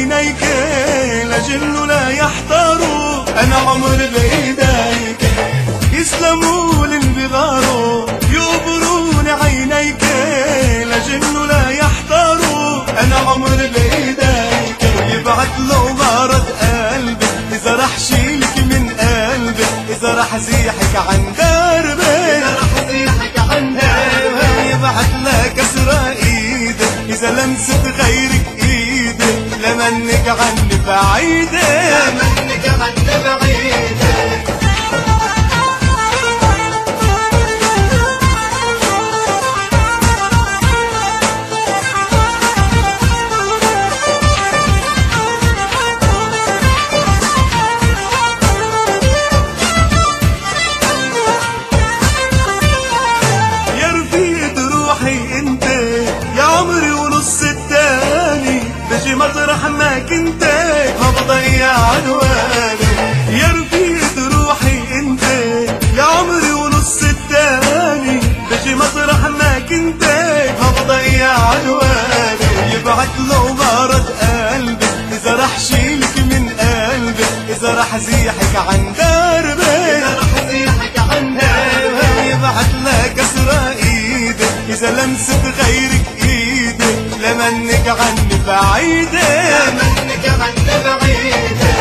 عينيك لجن لا يحتاروا، أنا عمري بإيديك يسلموا للبغاروا، يقبرون عينيك لجن لا يحتاروا، أنا عمري بإيديك ويبعت له مرض قلبي إذا رح شيلك من قلبي، إذا رح زيحك عن دربي، إذا رح زيحك عن دربي يبعت لك أسرى إيدي، إذا لمست غيرك إيدي لمنك عني بعيدة، لمنك عني بعيدة. انت يا عمري ونص التاني بجي مطرح ما كنت ما بضيع عنواني، يا رفيق روحي انت يا عمري ونص التاني بجي مطرح ما كنت ما بضيع عنواني، ويبعت له مرض قلبي اذا رح شيلك من قلبي، اذا رح زيحك عن دربي، اذا رح زيحك عن دربي ويبعت لك اسرى ايدي، إذا لمست غيرك إيدي لمنك عني بعيدة، لمنك عني بعيدة.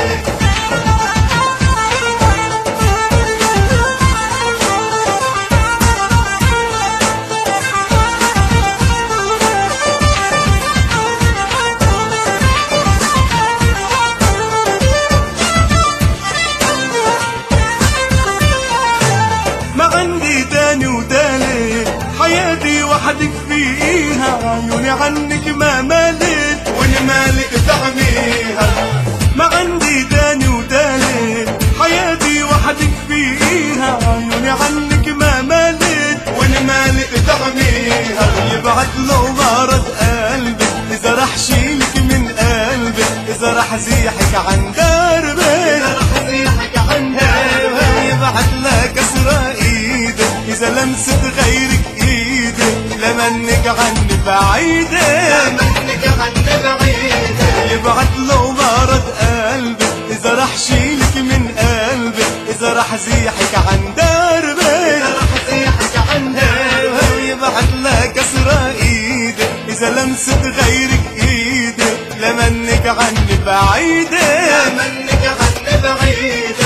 ما عندي تاني وتالت حياتي وحدك فيها، عيوني عنك ما مالت وانا مالك تعميها، ما عندي تاني وتالت حياتي وحدك فيها، عيوني عنك ما مالت وانا مالك تعميها، يبعت له مرض قلبي اذا رح شيلك من قلبي، اذا رح زيحك عن دربي، اذا رح زيحك عن دربي يبعت لك اسرى ايدي، اذا لمست غيرك ايدي لمنك عني بعيدة، لمنك عني بعيدة. يبعت له مرض قلبي إذا رح شيلك من قلبي، إذا رح زيحك عن دربي، إذا رح زيحك عن دربي ويبعت لك أسرى إيدي، إذا لمست غيرك إيدي لمنك عني بعيدة، لمنك عني بعيدة.